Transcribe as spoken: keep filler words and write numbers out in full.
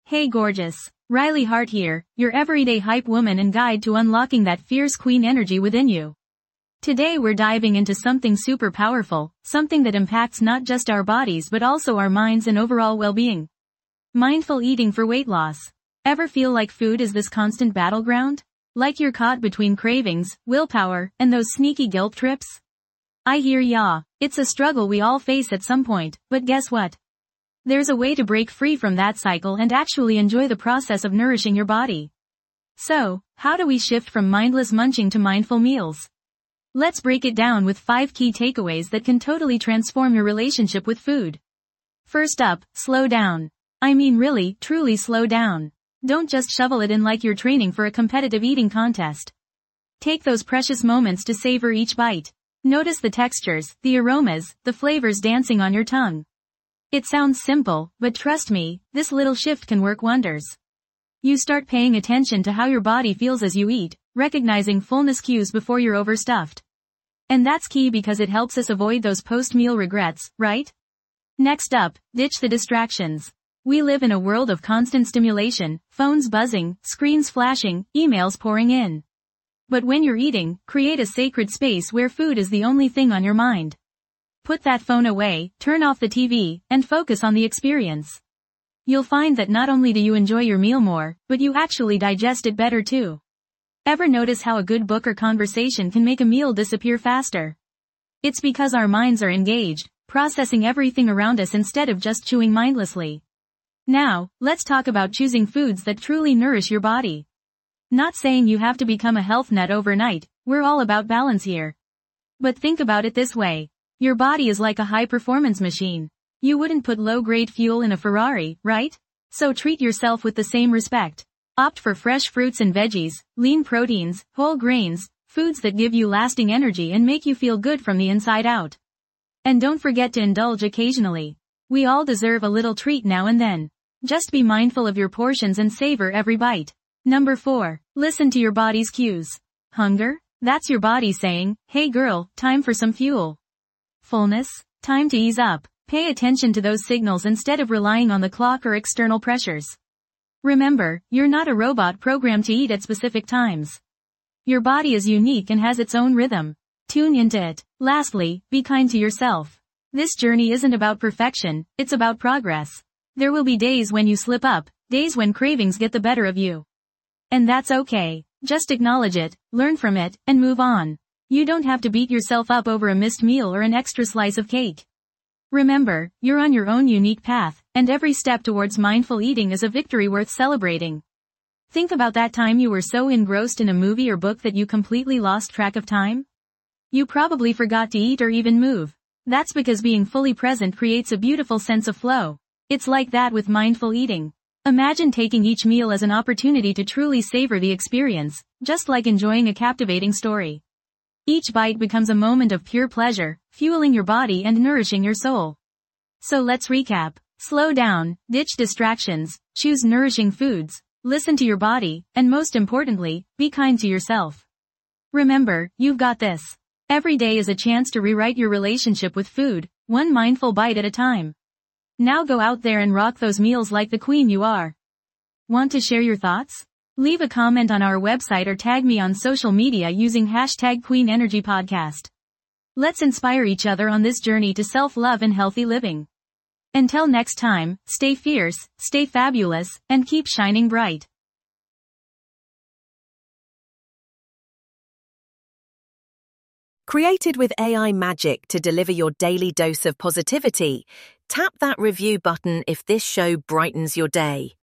Hey gorgeous. Riley Hart here, your everyday hype woman and guide to unlocking that fierce queen energy within you. Today we're diving into something super powerful, something that impacts not just our bodies but also our minds and overall well-being. Mindful eating for weight loss. Ever feel like food is this constant battleground? Like you're caught between cravings, willpower, and those sneaky guilt trips? I hear ya. It's a struggle we all face at some point, but guess what? There's a way to break free from that cycle and actually enjoy the process of nourishing your body. So, how do we shift from mindless munching to mindful meals? Let's break it down with five key takeaways that can totally transform your relationship with food. First up, slow down. I mean really, truly slow down. Don't just shovel it in like you're training for a competitive eating contest. Take those precious moments to savor each bite. Notice the textures, the aromas, the flavors dancing on your tongue. It sounds simple, but trust me, this little shift can work wonders. You start paying attention to how your body feels as you eat, recognizing fullness cues before you're overstuffed. And that's key because it helps us avoid those post-meal regrets, right? Next up, ditch the distractions. We live in a world of constant stimulation, phones buzzing, screens flashing, emails pouring in. But when you're eating, create a sacred space where food is the only thing on your mind. Put that phone away, turn off the T V, and focus on the experience. You'll find that not only do you enjoy your meal more, but you actually digest it better too. Ever notice how a good book or conversation can make a meal disappear faster? It's because our minds are engaged, processing everything around us instead of just chewing mindlessly. Now, let's talk about choosing foods that truly nourish your body. Not saying you have to become a health nut overnight, we're all about balance here. But think about it this way. Your body is like a high-performance machine. You wouldn't put low-grade fuel in a Ferrari, right? So treat yourself with the same respect. Opt for fresh fruits and veggies, lean proteins, whole grains, foods that give you lasting energy and make you feel good from the inside out. And don't forget to indulge occasionally. We all deserve a little treat now and then. Just be mindful of your portions and savor every bite. Number four. Listen to your body's cues. Hunger? That's your body saying, hey girl, time for some fuel. Fullness? Time to ease up. Pay attention to those signals instead of relying on the clock or external pressures. Remember, you're not a robot programmed to eat at specific times. Your body is unique and has its own rhythm. Tune into it. Lastly, be kind to yourself. This journey isn't about perfection, it's about progress. There will be days when you slip up, days when cravings get the better of you. And that's okay. Just acknowledge it, learn from it, and move on. You don't have to beat yourself up over a missed meal or an extra slice of cake. Remember, you're on your own unique path, and every step towards mindful eating is a victory worth celebrating. Think about that time you were so engrossed in a movie or book that you completely lost track of time. You probably forgot to eat or even move. That's because being fully present creates a beautiful sense of flow. It's like that with mindful eating. Imagine taking each meal as an opportunity to truly savor the experience, just like enjoying a captivating story. Each bite becomes a moment of pure pleasure, fueling your body and nourishing your soul. So let's recap. Slow down, ditch distractions, choose nourishing foods, listen to your body, and most importantly, be kind to yourself. Remember, you've got this. Every day is a chance to rewrite your relationship with food, one mindful bite at a time. Now go out there and rock those meals like the queen you are. Want to share your thoughts? Leave a comment on our website or tag me on social media using hashtag Queen Energy Podcast. Let's inspire each other on this journey to self-love and healthy living. Until next time, stay fierce, stay fabulous, and keep shining bright. Created with A I magic to deliver your daily dose of positivity, tap that review button if this show brightens your day.